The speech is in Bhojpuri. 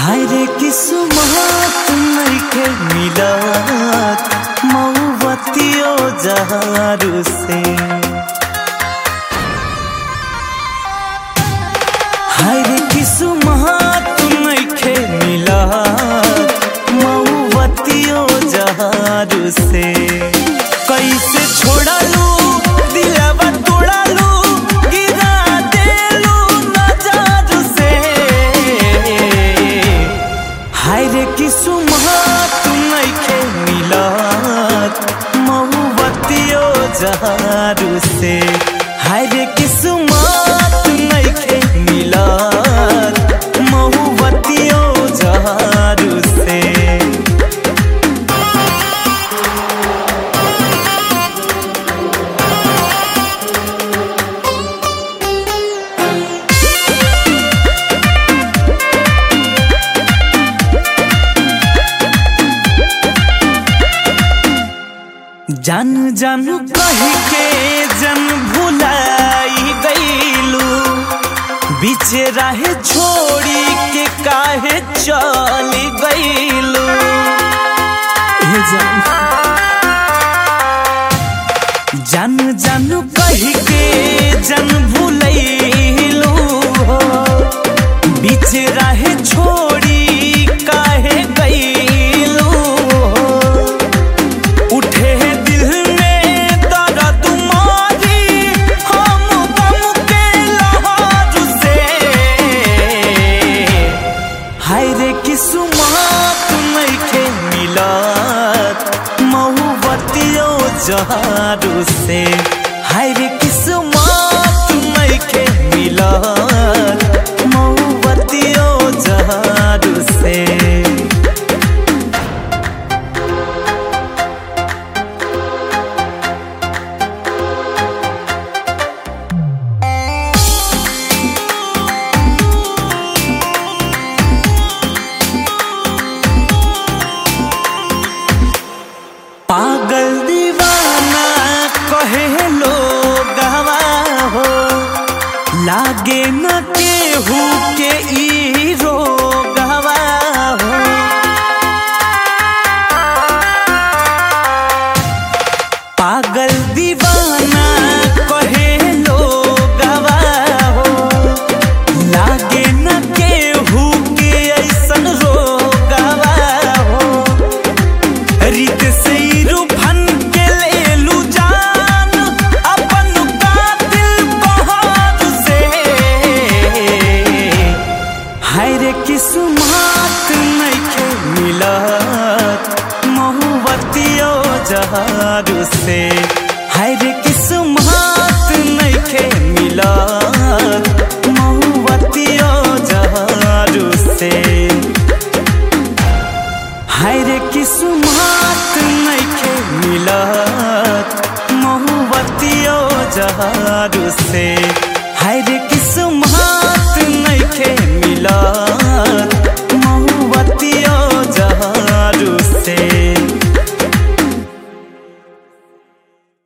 हाय रे किस्मत नइखे मिलत मऊवतियो जहारू से। हाय रे किस्मत नइखे मिलत मऊवतियो जहारू से। कैसे छोड़लू दिलवा तोड़लू गिरा देलू नजर से। हाय रे किस्मत नइखे मिलत मऊवतियो जहारू से। हाय रे किस्मत नइखे मिलत मऊवतियो जहारू से। जान जान कही के जन भुलाई गईलू बीचे राहे छोड़ी के काहे चली गईलू। जान जान कही के जन भुलैलू बीचे राहे छोड़ी काहे गईलू। उठे दिल में दर्द मारी हम गम के लहर से। हाय रे किस्मत नइखे मिलत मऊवतियो जहारू से। हाय रे किस्मत नइखे मिलत मऊवतियो जहारू से। पागल दीवाना कहे लोगवा हो लागे न केहू के ई रोगवा हो। पागल दीवाना कहे लोगवा हो लागे न केहू के ऐसन रोगवा हो। रीत से किस्मत नइखे मिलत मऊवतियो जहारू से। हाय रे किस्मत नइखे मिलत मऊवतियो जहारू से। हाय रे किस्मत नइखे मिलत मऊवतियो जहारू से। हाय रे